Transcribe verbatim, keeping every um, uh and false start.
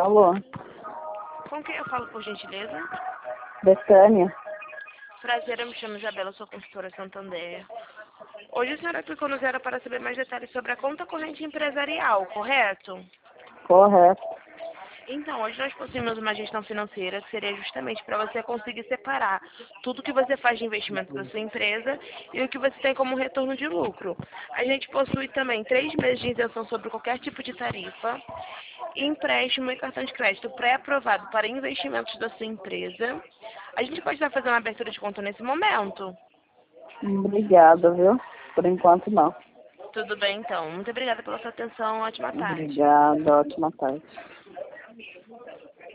Alô, Com quem eu falo, por gentileza? Betânia? Prazer, eu me chamo Isabela, sou consultora Santander. Hoje a senhora clicou no zero para saber mais detalhes sobre a conta corrente empresarial, correto? Correto. Então, hoje nós possuímos uma gestão financeira que seria justamente para você conseguir separar tudo que você faz de investimento da sua empresa e o que você tem como retorno de lucro. A gente possui também três meses de isenção sobre qualquer tipo de tarifa, empréstimo e cartão de crédito pré-aprovado para investimentos da sua empresa. A gente pode estar fazendo uma abertura de conta nesse momento? Obrigada, viu? Por enquanto não. Tudo bem, então. Muito obrigada pela sua atenção. Ótima tarde. Obrigada, ótima tarde.